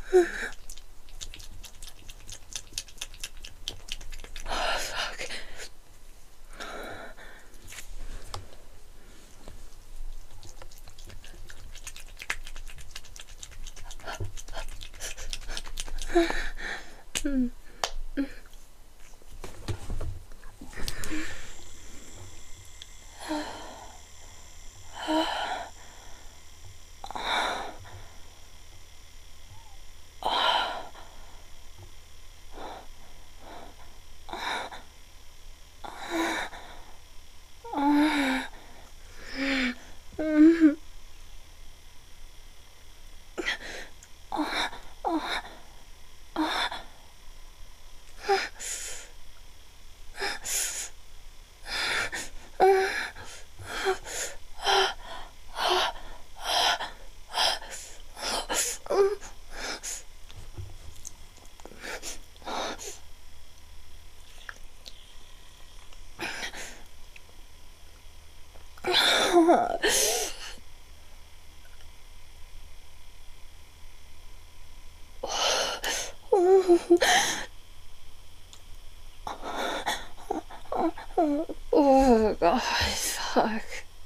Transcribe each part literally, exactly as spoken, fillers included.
Oh god, fuck.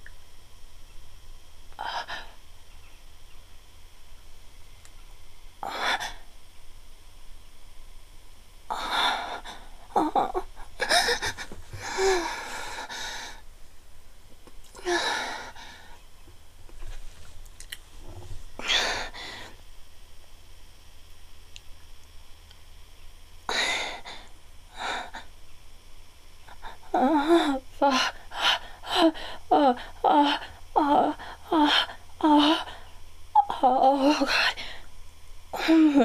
Oh, fuck. Oh, oh, oh, oh, oh, oh, god. Oh,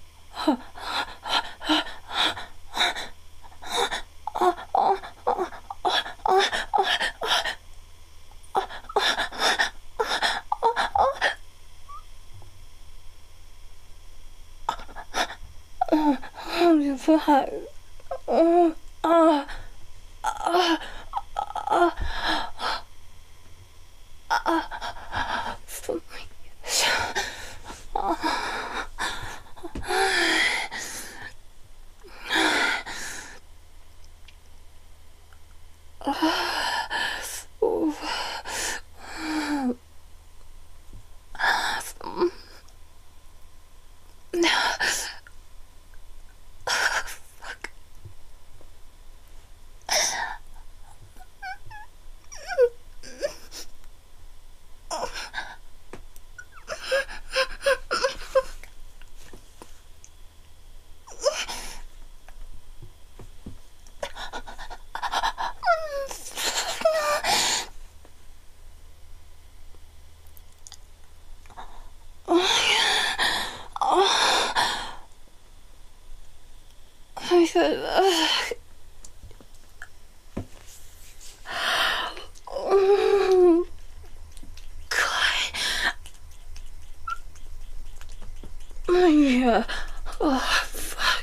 oh, fuck. Oh, oh, oh, oh, I said, ugh. Oh, God. Oh, yeah. Oh, fuck.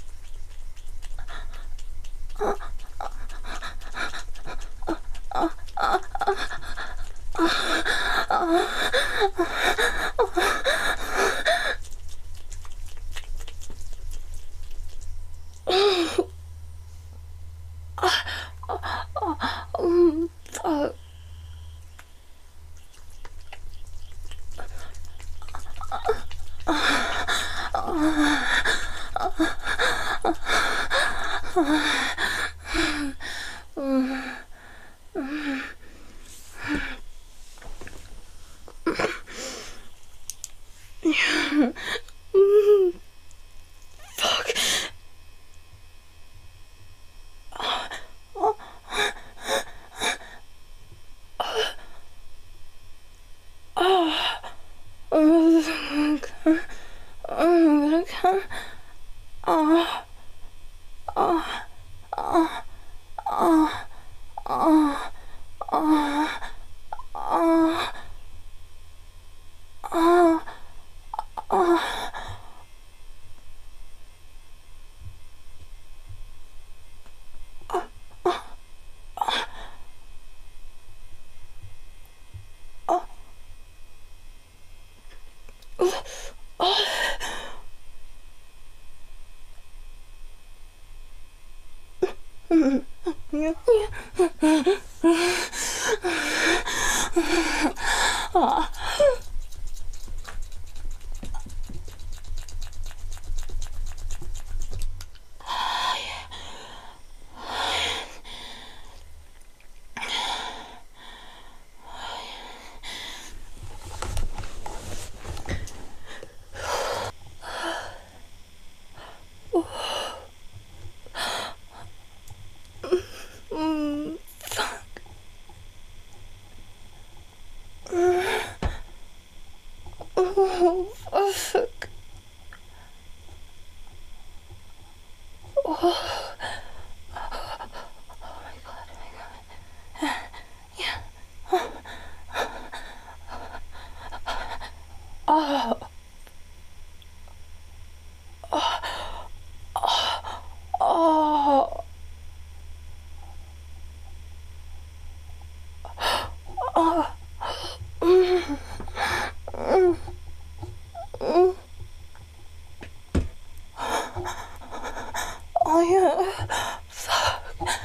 Um, fuck. Fuck. Oh, God. Oh, God. Oh, oh, oh, oh, oh, oh, oh, oh, oh. Mm, fuck. Oh, fuck. Oh. Oh my god, oh my god. Yeah. Oh. Oh. Oh. Oh. Mm. Mm. Mm. Oh yeah. Fuck.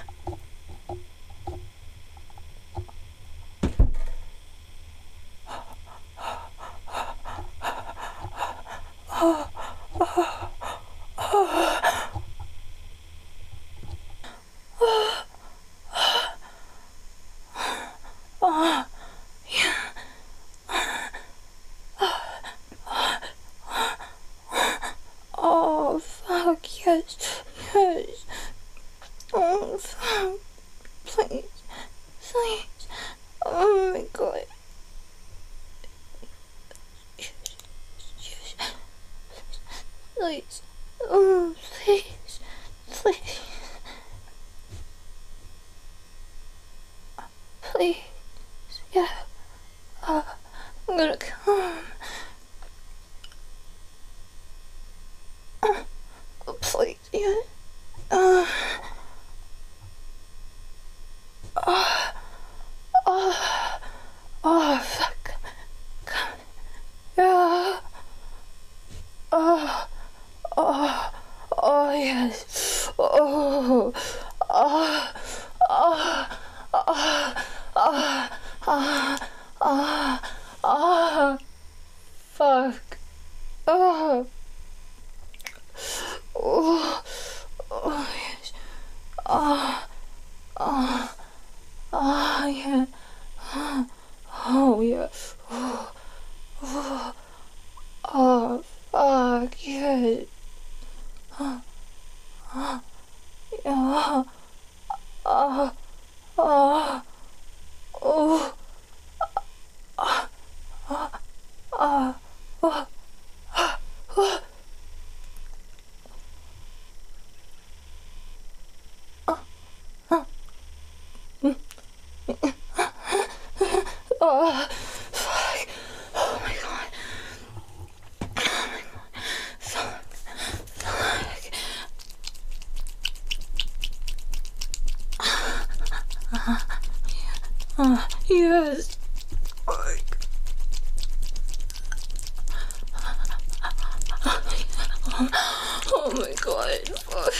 Oh. Oh. Oh. Oh. Yeah. Oh, fuck, yes, yes. Oh, fuck, please, please. Oh my god. Yes, yes, please. Oh, please, please. Please, yeah. Uh, I'm gonna come. Uh, please, yeah. Uh, uh, uh, oh, fuck. Come. Yeah. Oh, oh, oh, yes. Oh, oh, oh, oh, oh, oh, oh, oh, fuck. Oh, oh, oh, yes. Oh, oh, oh, yeah. Oh, yeah. Oh, oh, oh, fuck, yes. Oh, oh, yeah. Oh, oh, oh, oh, oh, oh, oh, oh. Oh, fuck. Oh my god. Oh my god. Fuck. Fuck. Uh, yes. Fuck. Oh my god. Fuck.